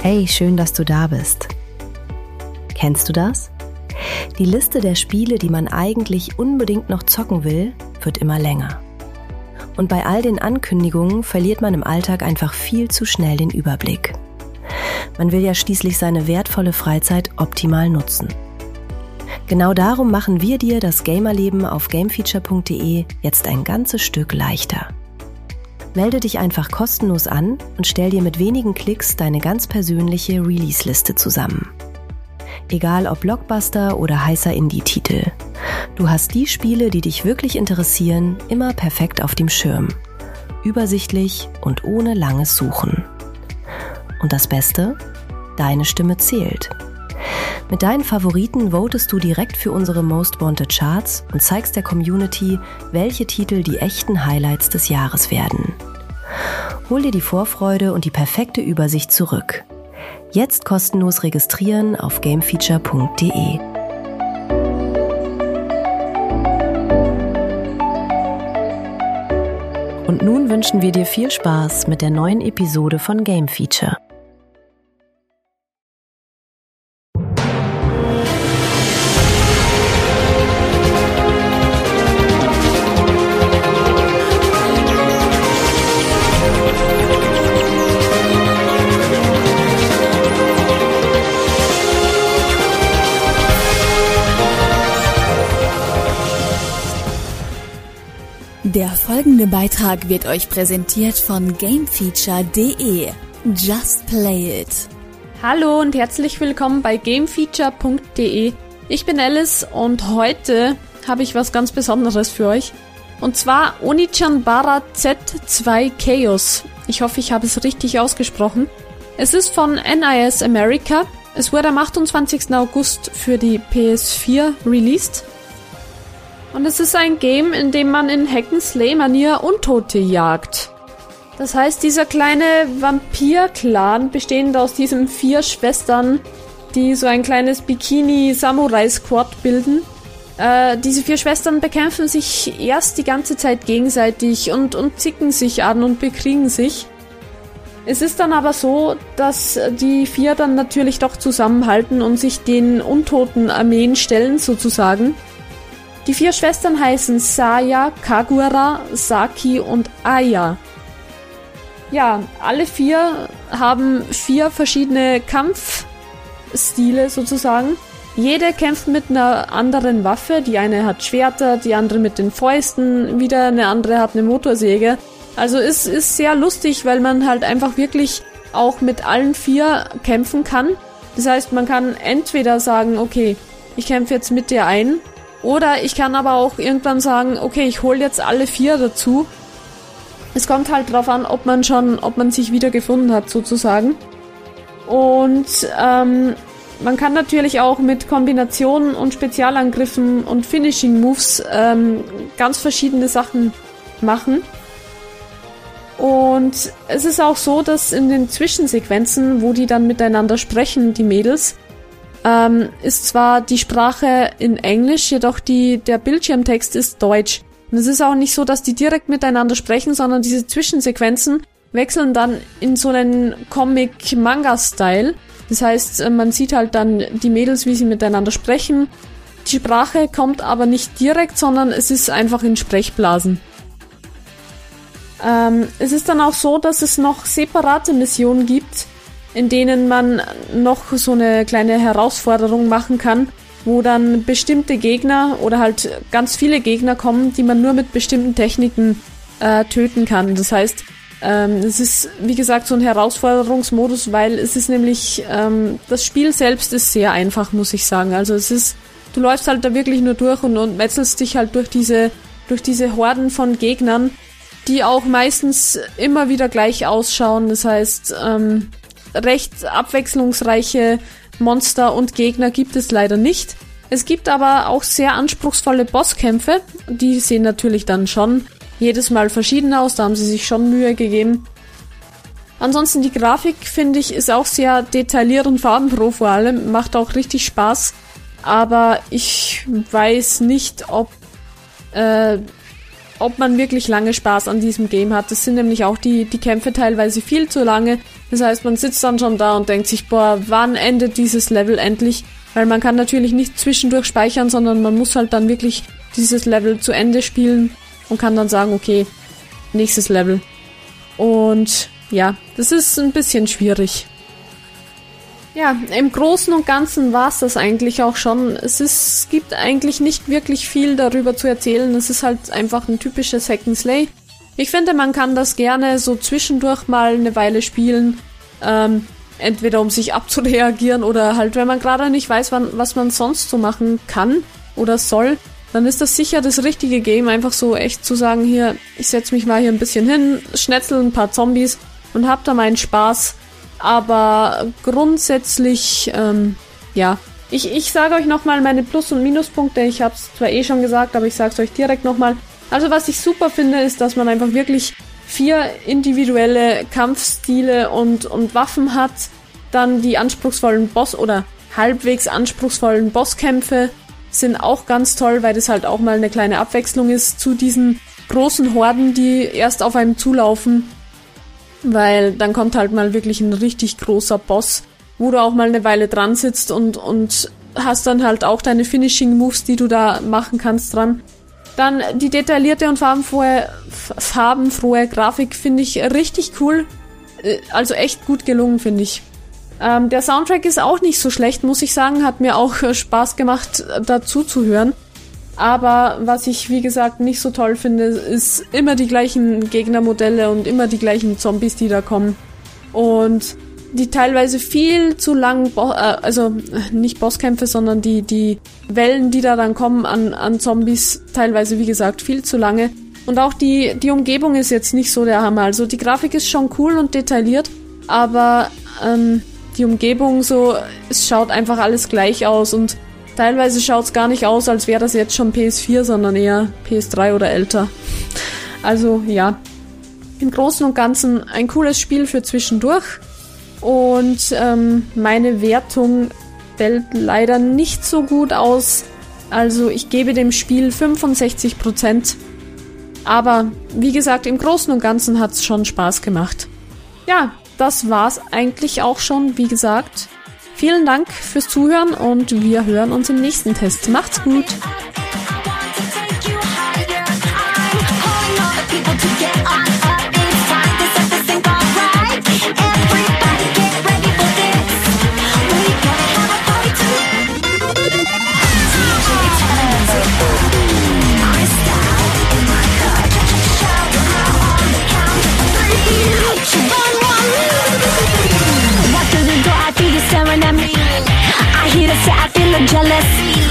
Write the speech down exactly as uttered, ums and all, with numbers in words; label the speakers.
Speaker 1: Hey, schön, dass du da bist. Kennst du das? Die Liste der Spiele, die man eigentlich unbedingt noch zocken will, wird immer länger. Und bei all den Ankündigungen verliert man im Alltag einfach viel zu schnell den Überblick. Man will ja schließlich seine wertvolle Freizeit optimal nutzen. Genau darum machen wir dir das Gamerleben auf gamefeature punkt de jetzt ein ganzes Stück leichter. Melde dich einfach kostenlos an und stell dir mit wenigen Klicks deine ganz persönliche Release-Liste zusammen. Egal ob Blockbuster oder heißer Indie-Titel. Du hast die Spiele, die dich wirklich interessieren, immer perfekt auf dem Schirm. Übersichtlich und ohne langes Suchen. Und das Beste? Deine Stimme zählt. Mit deinen Favoriten votest du direkt für unsere Most Wanted Charts und zeigst der Community, welche Titel die echten Highlights des Jahres werden. Hol dir die Vorfreude und die perfekte Übersicht zurück. Jetzt kostenlos registrieren auf gamefeature punkt de. Und nun wünschen wir dir viel Spaß mit der neuen Episode von Game Feature.
Speaker 2: Der folgende Beitrag wird euch präsentiert von gamefeature punkt de. Just play it.
Speaker 3: Hallo und herzlich willkommen bei gamefeature punkt de. Ich bin Alice und heute habe ich was ganz Besonderes für euch. Und zwar Onechanbara Z zwei Chaos. Ich hoffe, ich habe es richtig ausgesprochen. Es ist von N I S America. Es wurde am achtundzwanzigsten August für die P S vier released. Und es ist ein Game, in dem man in Hack-and-Slay-Manier Untote jagt. Das heißt, dieser kleine Vampir-Clan, bestehend aus diesen vier Schwestern, die so ein kleines Bikini-Samurai-Squad bilden, äh, diese vier Schwestern bekämpfen sich erst die ganze Zeit gegenseitig und, und zicken sich an und bekriegen sich. Es ist dann aber so, dass die vier dann natürlich doch zusammenhalten und sich den untoten Armeen stellen, sozusagen. Die vier Schwestern heißen Saya, Kagura, Saki und Aya. Ja, alle vier haben vier verschiedene Kampfstile sozusagen. Jede kämpft mit einer anderen Waffe. Die eine hat Schwerter, die andere mit den Fäusten, wieder eine andere hat eine Motorsäge. Also es ist sehr lustig, weil man halt einfach wirklich auch mit allen vier kämpfen kann. Das heißt, man kann entweder sagen, okay, ich kämpfe jetzt mit der einen. Oder ich kann aber auch irgendwann sagen, okay, ich hole jetzt alle vier dazu. Es kommt halt drauf an, ob man schon, ob man sich wieder gefunden hat, sozusagen. Und ähm, man kann natürlich auch mit Kombinationen und Spezialangriffen und Finishing Moves ähm, ganz verschiedene Sachen machen. Und es ist auch so, dass in den Zwischensequenzen, wo die dann miteinander sprechen, die Mädels, Ähm, ist zwar die Sprache in Englisch, jedoch die, der Bildschirmtext ist Deutsch. Und es ist auch nicht so, dass die direkt miteinander sprechen, sondern diese Zwischensequenzen wechseln dann in so einen Comic-Manga-Style. Das heißt, man sieht halt dann die Mädels, wie sie miteinander sprechen. Die Sprache kommt aber nicht direkt, sondern es ist einfach in Sprechblasen. Ähm, es ist dann auch so, dass es noch separate Missionen gibt, in denen man noch so eine kleine Herausforderung machen kann, wo dann bestimmte Gegner oder halt ganz viele Gegner kommen, die man nur mit bestimmten Techniken äh, töten kann. Das heißt, ähm, es ist, wie gesagt, so ein Herausforderungsmodus, weil es ist nämlich, ähm, das Spiel selbst ist sehr einfach, muss ich sagen. Also es ist, du läufst halt da wirklich nur durch und, und metzelst dich halt durch diese, durch diese Horden von Gegnern, die auch meistens immer wieder gleich ausschauen. Das heißt, ähm, recht abwechslungsreiche Monster und Gegner gibt es leider nicht. Es gibt aber auch sehr anspruchsvolle Bosskämpfe. Die sehen natürlich dann schon jedes Mal verschieden aus. Da haben sie sich schon Mühe gegeben. Ansonsten die Grafik, finde ich, ist auch sehr detailliert und farbenfroh vor allem. Macht auch richtig Spaß. Aber ich weiß nicht, ob äh, ob man wirklich lange Spaß an diesem Game hat. Das sind nämlich auch die, die Kämpfe teilweise viel zu lange. Das heißt, man sitzt dann schon da und denkt sich, boah, wann endet dieses Level endlich? Weil man kann natürlich nicht zwischendurch speichern, sondern man muss halt dann wirklich dieses Level zu Ende spielen und kann dann sagen, okay, nächstes Level. Und ja, das ist ein bisschen schwierig. Ja, im Großen und Ganzen war es das eigentlich auch schon. Es ist, es gibt eigentlich nicht wirklich viel darüber zu erzählen. Es ist halt einfach ein typisches Hack and Slay. Ich finde, man kann das gerne so zwischendurch mal eine Weile spielen. Ähm, entweder um sich abzureagieren oder halt, wenn man gerade nicht weiß, wann, was man sonst so machen kann oder soll, dann ist das sicher das richtige Game, einfach so echt zu sagen, hier, ich setze mich mal hier ein bisschen hin, schnetzel ein paar Zombies und hab da meinen Spaß. Aber grundsätzlich, ähm, ja, ich, ich sage euch nochmal meine Plus- und Minuspunkte. Ich habe es zwar eh schon gesagt, aber ich sage es euch direkt nochmal. Also was ich super finde, ist, dass man einfach wirklich vier individuelle Kampfstile und, und Waffen hat. Dann die anspruchsvollen Boss- oder halbwegs anspruchsvollen Bosskämpfe sind auch ganz toll, weil das halt auch mal eine kleine Abwechslung ist zu diesen großen Horden, die erst auf einem zulaufen. Weil dann kommt halt mal wirklich ein richtig großer Boss, wo du auch mal eine Weile dran sitzt und, und hast dann halt auch deine Finishing Moves, die du da machen kannst dran. Dann die detaillierte und farbenfrohe, farbenfrohe Grafik finde ich richtig cool. Also echt gut gelungen, finde ich. Ähm, der Soundtrack ist auch nicht so schlecht, muss ich sagen. Hat mir auch Spaß gemacht, dazu zu hören. Aber was ich, wie gesagt, nicht so toll finde, ist immer die gleichen Gegnermodelle und immer die gleichen Zombies, die da kommen. Und die teilweise viel zu langen, Bo- äh, also nicht Bosskämpfe, sondern die, die Wellen, die da dann kommen an, an Zombies, teilweise, wie gesagt, viel zu lange. Und auch die, die Umgebung ist jetzt nicht so der Hammer. Also die Grafik ist schon cool und detailliert, aber ähm, die Umgebung so, es schaut einfach alles gleich aus und teilweise schaut's gar nicht aus, als wäre das jetzt schon P S vier, sondern eher P S drei oder älter. Also ja, im Großen und Ganzen ein cooles Spiel für zwischendurch. Und ähm, meine Wertung fällt leider nicht so gut aus. Also ich gebe dem Spiel fünfundsechzig Prozent. Aber wie gesagt, im Großen und Ganzen hat's schon Spaß gemacht. Ja, das war's eigentlich auch schon, wie gesagt. Vielen Dank fürs Zuhören und wir hören uns im nächsten Test. Macht's gut!
Speaker 4: Staring at me, I hear the say I feel jealous.